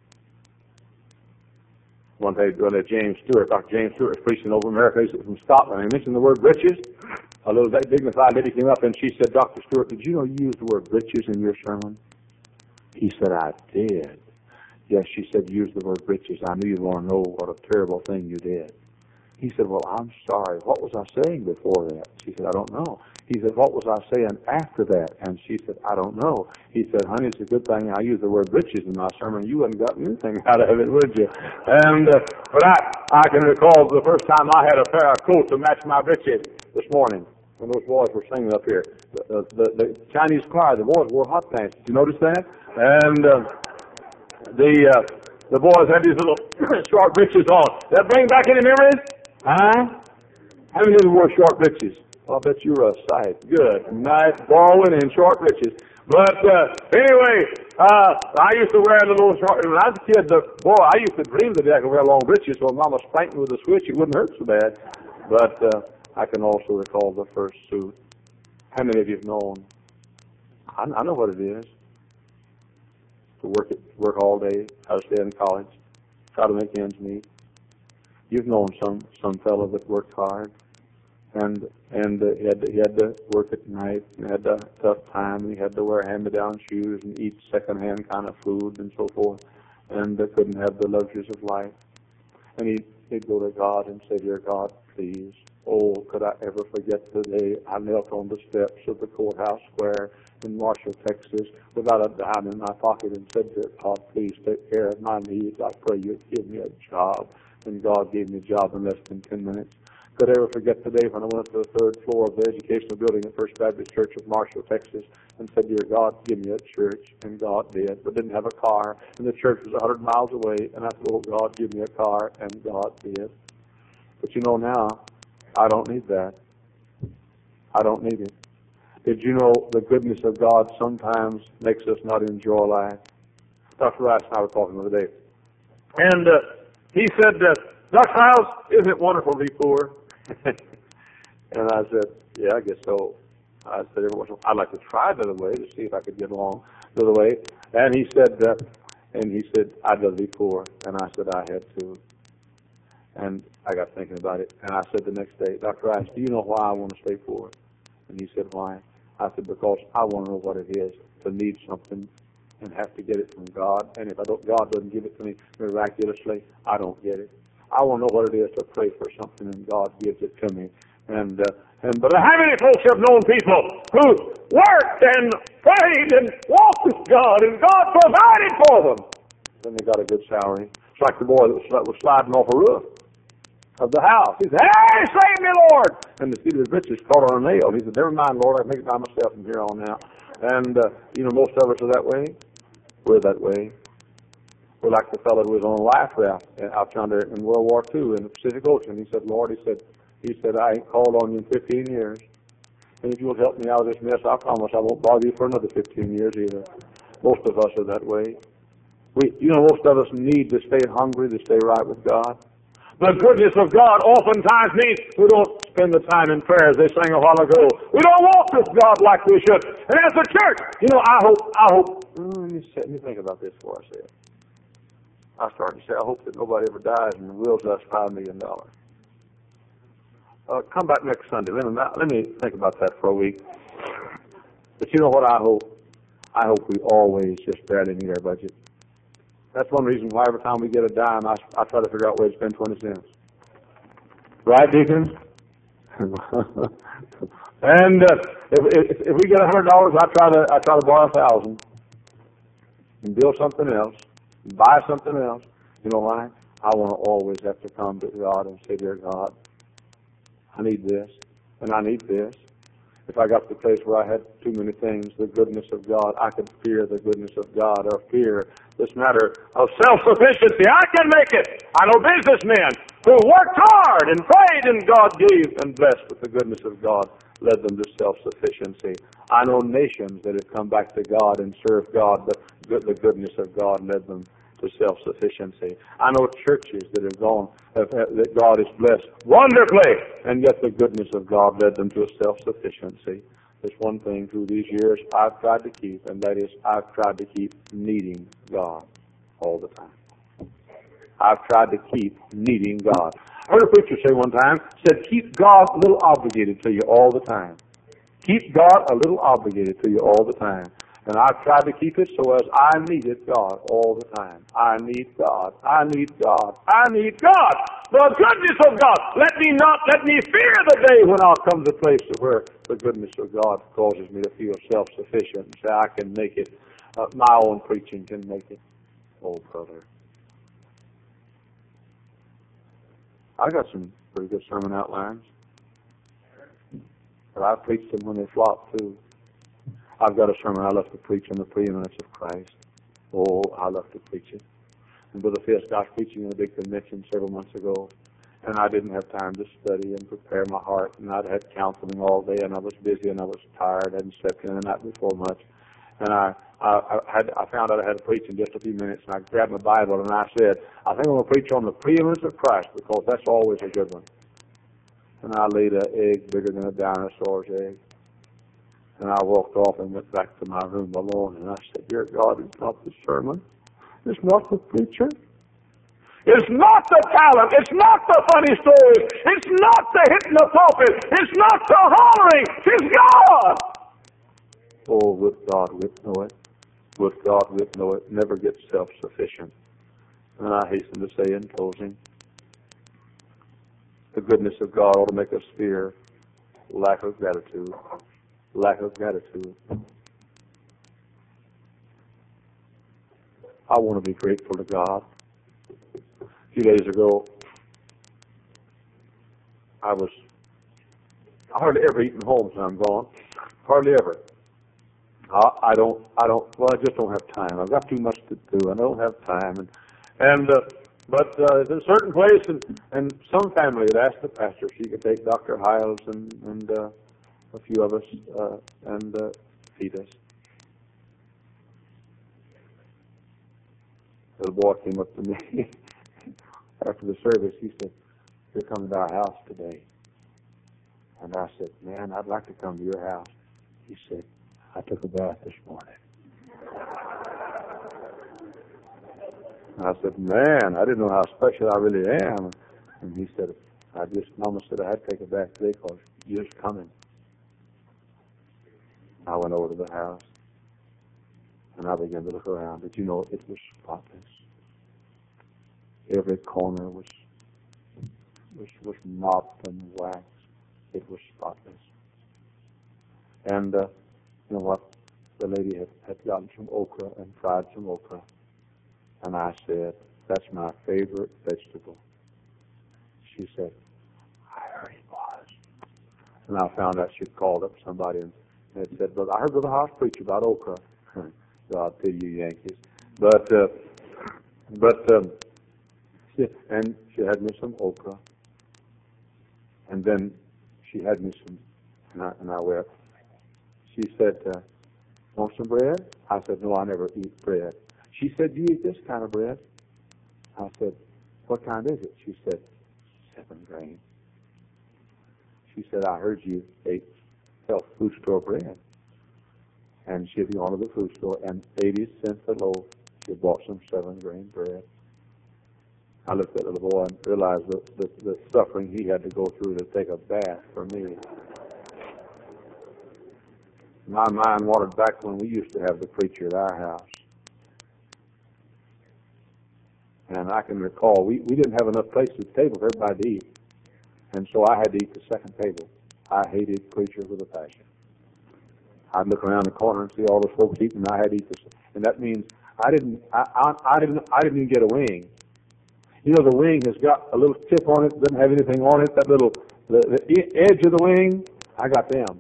One day, one day James Stewart, Doctor James Stewart was preaching over America. He was from Scotland. He mentioned the word breeches. A little dignified lady came up and she said, Doctor Stewart, did you know you used the word breeches in your sermon? He said, I did. Yes, she said, use the word breeches. I knew you'd want to know what a terrible thing you did. He said, well, I'm sorry. What was I saying before that? She said, I don't know. He said, what was I saying after that? And she said, I don't know. He said, honey, it's a good thing I used the word breeches in my sermon. You wouldn't got anything out of it, would you? And uh, but I, I can recall the first time I had a pair of coats to match my breeches this morning when those boys were singing up here. The, the, the Chinese choir, the boys wore hot pants. Did you notice that? And uh, the uh, the boys had these little short breeches on. That bring back any memories? Huh? How many of you wore short breeches? Well, I bet you were a sight. Good. Nice, ballin' and short breeches. But uh, anyway, uh, I used to wear the little short. When I was a kid, the, boy, I used to dream that I could wear long breeches. So when Mama spanked me with a switch, it wouldn't hurt so bad. But uh, I can also recall the first suit. How many of you have known? I, I know what it is to work it, work all day, try to stay in college, try to make ends meet. You've known some some fellow that worked hard, and and uh, he had to, he had to work at night and had a tough time, and he had to wear hand-me-down shoes and eat second-hand kind of food and so forth, and uh, couldn't have the luxuries of life. And he'd, he'd go to God and say, "Dear God, please, oh, could I ever forget the day I knelt on the steps of the courthouse square in Marshall, Texas, without a dime in my pocket and said, dear God, please take care of my needs. I pray you give me a job." And God gave me a job in less than ten minutes. Could I ever forget the day when I went to the third floor of the educational building at First Baptist Church of Marshall, Texas, and said, dear God, give me a church. And God did, but didn't have a car. And the church was a hundred miles away. And I said, oh, God, give me a car. And God did. But you know now, I don't need that. I don't need it. Did you know the goodness of God sometimes makes us not enjoy life? Doctor Rice and I were talking the other day. And uh, he said, uh, Doctor Rice, isn't it wonderful to be poor? And I said, yeah, I guess so. I said, every once in a while, I'd like to try the other way to see if I could get along the other way. And he said, uh, and he said, I'd rather be poor. And I said, I had to. And I got thinking about it. And I said the next day, Doctor Rice, do you know why I want to stay poor? And he said, why? I said, because I want to know what it is to need something and have to get it from God. And if I don't, God doesn't give it to me miraculously, I don't get it. I want to know what it is to pray for something and God gives it to me. And uh, and but how many folks have known people who worked and prayed and walked with God and God provided for them? Then they got a good salary. It's like the boy that was, that was sliding off a roof of the house. He said, hey, save me, Lord! And the seat of his breeches caught on a nail. He said, never mind, Lord, I can make it by myself from here on out. And, uh, you know, most of us are that way. We're that way. We're like the fellow who was on a life raft out yonder in World War Two in the Pacific Ocean. He said, Lord, he said, he said, I ain't called on you in fifteen years. And if you'll help me out of this mess, I promise I won't bother you for another fifteen years either. Most of us are that way. We, you know, most of us need to stay hungry, to stay right with God. The goodness of God oftentimes means we don't spend the time in prayer, as they sang a while ago. We don't walk with God like we should. And as a church, you know, I hope, I hope, let me, say, let me think about this before I say it. I started to say, I hope that nobody ever dies and wills us five million dollars. uh, come back next Sunday. Let me, let me think about that for a week. But you know what I hope? I hope we always just barely meet our budget. That's one reason why every time we get a dime, I, I try to figure out where to spend twenty cents. Right, deacons? And uh, if, if if we get a hundred dollars, I try to I try to borrow a thousand and build something else, and buy something else. You know why? I want to always have to come to God and say, "Dear God, I need this, and I need this." If I got to the place where I had too many things, the goodness of God, I could fear the goodness of God, or fear this matter of self-sufficiency. I can make it. I know businessmen who worked hard and prayed, and God gave and blessed with the goodness of God, led them to self-sufficiency. I know nations that have come back to God and served God, but the goodness of God led them to self-sufficiency. I know churches that have gone, have, that God has blessed wonderfully, and yet the goodness of God led them to a self-sufficiency. There's one thing through these years I've tried to keep, and that is I've tried to keep needing God all the time. I've tried to keep needing God. I heard a preacher say one time, said, keep God a little obligated to you all the time. Keep God a little obligated to you all the time. And I've tried to keep it so as I needed God all the time. I need God. I need God. I need God. The goodness of God. Let me not, let me fear the day when I'll come to a place where the goodness of God causes me to feel self-sufficient and say I can make it. Uh, my own preaching can make it. Oh, brother. I got some pretty good sermon outlines. But I preached them when they flopped too. I've got a sermon I love to preach on the preeminence of Christ. Oh, I love to preach it. And Brother Fisk, I was preaching in a big convention several months ago, and I didn't have time to study and prepare my heart, and I'd had counseling all day, and I was busy, and I was tired. I hadn't slept in the night before much. And I, I, I, had, I found out I had to preach in just a few minutes, and I grabbed my Bible, and I said, I think I'm going to preach on the preeminence of Christ, because that's always a good one. And I laid an egg bigger than a dinosaur's egg. And I walked off and went back to my room alone, and I said, Dear God, it's not the sermon. It's not the preacher. It's not the talent. It's not the funny stories. It's not the hitting the pulpit. It's not the hollering. It's God. Oh, with God, we know it. With God, we know it. Never get self-sufficient. And I hasten to say in closing, the goodness of God ought to make us fear lack of gratitude. Lack of gratitude. I want to be grateful to God. A few days ago, I was I hardly ever eat in homes when I'm gone. Hardly ever. I, I don't. I don't. Well, I just don't have time. I've got too much to do. I don't have time. And and uh, but uh, there's a certain place, and and some family had asked the pastor if she could take Doctor Hiles and and. Uh, a few of us, uh, and uh, feed us. The boy came up to me after the service. He said, you're coming to our house today. And I said, man, I'd like to come to your house. He said, I took a bath this morning. And I said, man, I didn't know how special I really am. And he said, I just almost said I had to take a bath today because you're just coming. I went over to the house, and I began to look around. But you know, it was spotless. Every corner was was was mopped and waxed. It was spotless. And uh, you know what? The lady had, had gotten some okra and fried some okra. And I said, that's my favorite vegetable. She said, I heard it was. And I found out she'd called up somebody and had said, but I heard Brother House preach about okra. God pity you Yankees. But, uh, but, um, she, and she had me some okra. And then she had me some, and I, and I wept. She said, uh, want some bread? I said, no, I never eat bread. She said, do you eat this kind of bread? I said, what kind is it? She said, seven grain. She said, I heard you ate health food store bread. And she'd gone to the food store, and eighty cents a loaf, she bought some seven grain bread. I looked at the little boy and realized the, the, the suffering he had to go through to take a bath for me. My mind wandered back when we used to have the preacher at our house. And I can recall, we, we didn't have enough places at the table for everybody to eat. And so I had to eat the second table. I hated preachers with a passion. I'd look around the corner and see all those folks eating, and I had to eat this. And that means I didn't, I, I, I didn't, I didn't even get a wing. You know, the wing has got a little tip on it, doesn't have anything on it. That little, the, the edge of the wing, I got them.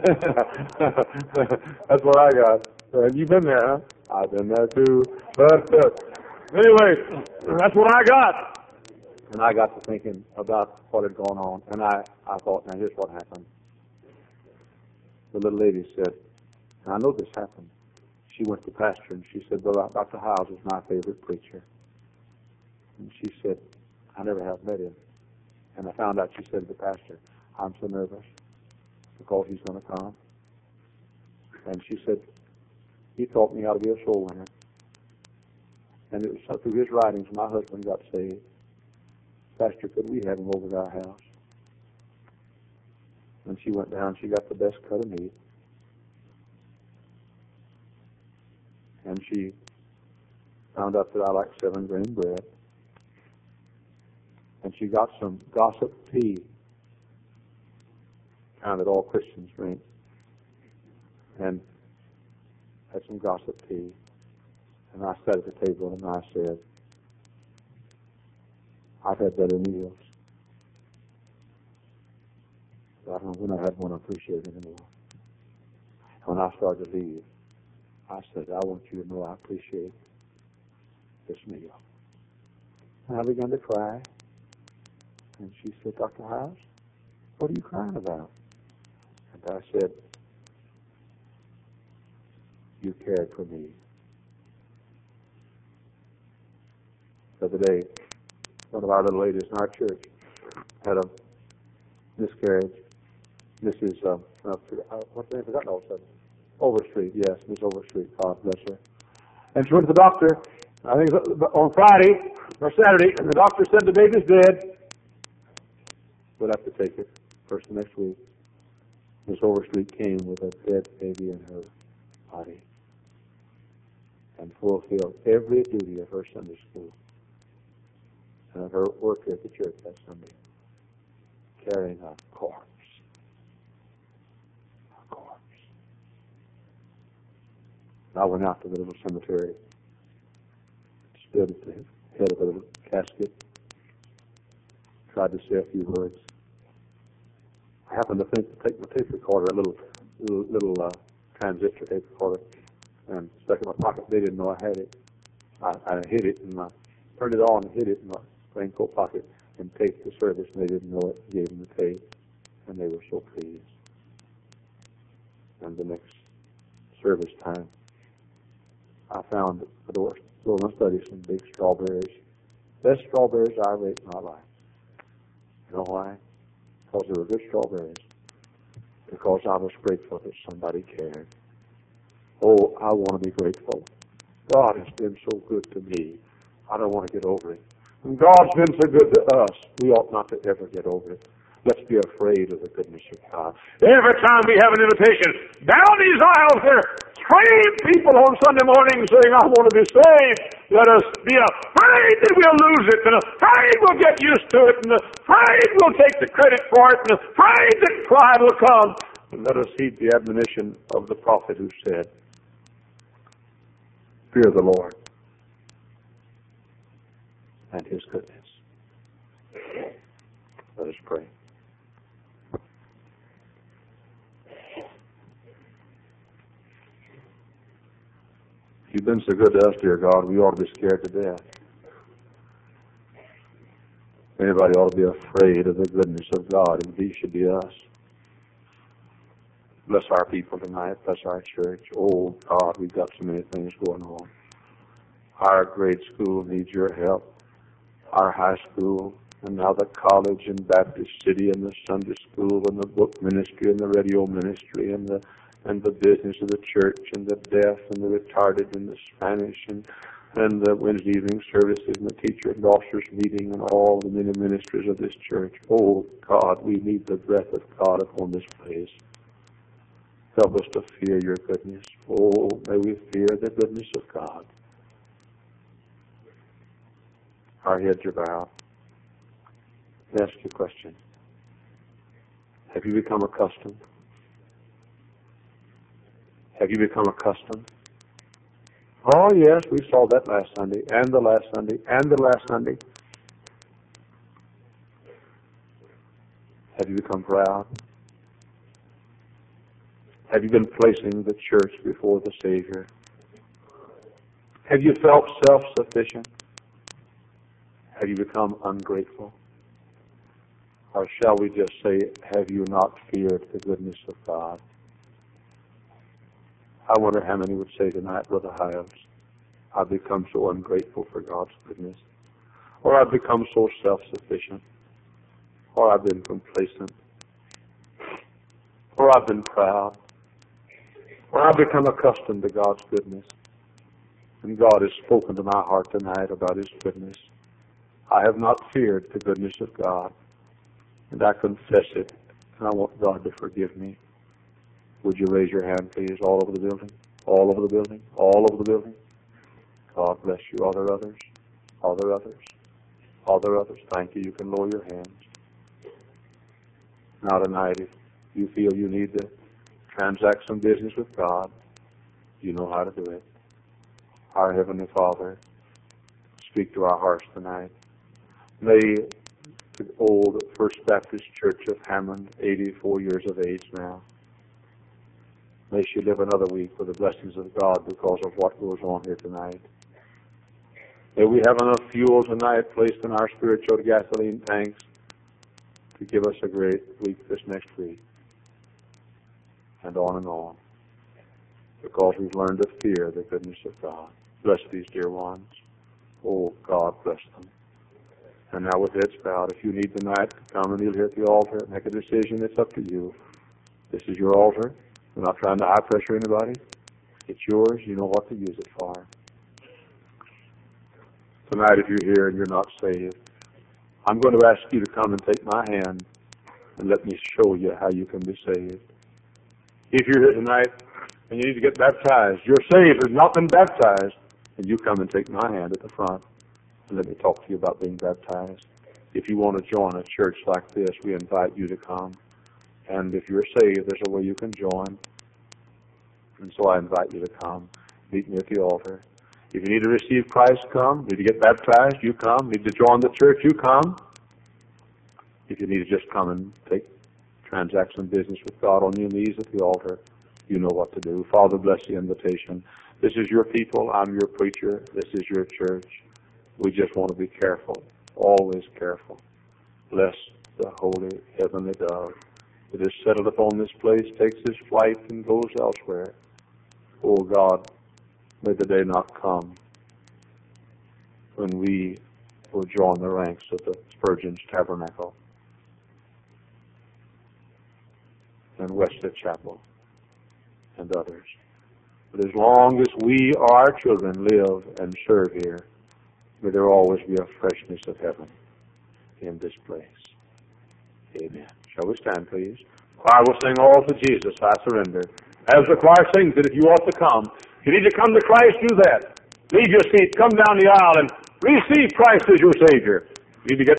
That's what I got. Have you been there, huh? I've been there too. But uh, anyway, that's what I got. And I got to thinking about what had gone on, and I, I thought, now here's what happened. The little lady said, and I know this happened. She went to the pastor, and she said, well, Doctor Howes is my favorite preacher. And she said, I never have met him. And I found out, she said to the pastor, I'm so nervous because he's going to come. And she said, he taught me how to be a soul winner. And it was through his writings my husband got saved. Pastor, could we have him over at our house? And she went down, she got the best cut of meat. And she found out that I like seven grain bread. And she got some gossip tea, kind that all Christians drink, and had some gossip tea. And I sat at the table and I said, I've had better meals. But I don't know when I had one I appreciated anymore. When I started to leave, I said, I want you to know I appreciate this meal. And I began to cry. And she said, Doctor Howes, what are you crying about? And I said, you cared for me. The other day, one of our little ladies in our church had a miscarriage. Missus Uh, uh, what's the name? I forgot all of a sudden. Overstreet, yes, Miss Overstreet. God bless her. And she went to the doctor, I think it was on Friday or Saturday, and the doctor said the baby's dead. We'll have to take it first the next week. Miss Overstreet came with a dead baby in her body and fulfilled every duty of her Sunday school and of her work at the church that Sunday, carrying a corpse. A corpse. I went out to the little cemetery, stood at the head of the little casket, tried to say a few words. I happened to think to take my tape recorder, a little little, little uh, transistor tape recorder, and stuck it in my pocket. They didn't know I had it. I, I hid it, and I turned it on and hid it in my raincoat pocket and taped the service, and they didn't know it. Gave them the tape, and they were so pleased. And the next service time, I found at the door, go and study some big strawberries. Best strawberries I ever ate in my life. You know why? Because they were good strawberries. Because I was grateful that somebody cared. Oh, I want to be grateful. God has been so good to me. I don't want to get over it. And God's been so good to us. We ought not to ever get over it. Let's be afraid of the goodness of God. Every time we have an invitation, down these aisles there, train people on Sunday morning saying, I want to be saved. Let us be afraid that we'll lose it, and afraid we'll get used to it, and afraid we'll take the credit for it, and afraid that pride will come. And let us heed the admonition of the prophet who said, fear the Lord and his goodness. Let us pray. You've been so good to us, dear God, we ought to be scared to death. Anybody ought to be afraid of the goodness of God, and these should be us. Bless our people tonight. Bless our church. Oh, God, we've got so many things going on. Our grade school needs your help. Our high school, and now the college and Baptist City, and the Sunday school, and the book ministry, and the radio ministry, and the and the business of the church, and the deaf, and the retarded, and the Spanish, and and the Wednesday evening services and the teacher and officers meeting and all the many ministers of this church. Oh, God, we need the breath of God upon this place. Help us to fear your goodness. Oh, may we fear the goodness of God. Our heads are bowed. Let me ask you a question. Have you become accustomed? Have you become accustomed? Oh, yes, we saw that last Sunday, and the last Sunday, and the last Sunday. Have you become proud? Have you been placing the church before the Savior? Have you felt self-sufficient? Have you become ungrateful? Or shall we just say, have you not feared the goodness of God? I wonder how many would say tonight, Brother Hiles, I've become so ungrateful for God's goodness. Or I've become so self-sufficient. Or I've been complacent. Or I've been proud. Or I've become accustomed to God's goodness. And God has spoken to my heart tonight about His goodness. I have not feared the goodness of God. And I confess it. And I want God to forgive me. Would you raise your hand, please, all over the building? All over the building? All over the building? God bless you. Are there others? Are there others? Are there others? Thank you. You can lower your hands. Now tonight, if you feel you need to transact some business with God, you know how to do it. Our Heavenly Father, speak to our hearts tonight. May the old First Baptist Church of Hammond, eighty-four years of age now, may she live another week with the blessings of God because of what goes on here tonight. May we have enough fuel tonight placed in our spiritual gasoline tanks to give us a great week this next week. And on and on. Because we've learned to fear the goodness of God. Bless these dear ones. Oh, God bless them. And now with heads bowed, if you need tonight to come and kneel here at the altar, make a decision, it's up to you. This is your altar. We're not trying to high pressure anybody. It's yours. You know what to use it for. Tonight, if you're here and you're not saved, I'm going to ask you to come and take my hand and let me show you how you can be saved. If you're here tonight and you need to get baptized, you're saved and not been baptized, and you come and take my hand at the front and let me talk to you about being baptized. If you want to join a church like this, we invite you to come. And if you're saved, there's a way you can join. And so I invite you to come. Meet me at the altar. If you need to receive Christ, come. Need to get baptized, you come. Need to join the church, you come. If you need to just come and take transaction business with God on your knees at the altar, you know what to do. Father, bless the invitation. This is your people. I'm your preacher. This is your church. We just want to be careful, always careful. Bless the holy heavenly dove. It is settled upon this place, takes its flight, and goes elsewhere. Oh God, may the day not come when we will join the ranks of the Spurgeon's Tabernacle and Westcott Chapel and others. But as long as we, our children, live and serve here, may there always be a freshness of heaven in this place. Amen. Shall we stand, please? Choir will sing All to Jesus I Surrender. As the choir sings it, if you ought to come, if you need to come to Christ, do that. Leave your seat, come down the aisle, and receive Christ as your Savior. You need to get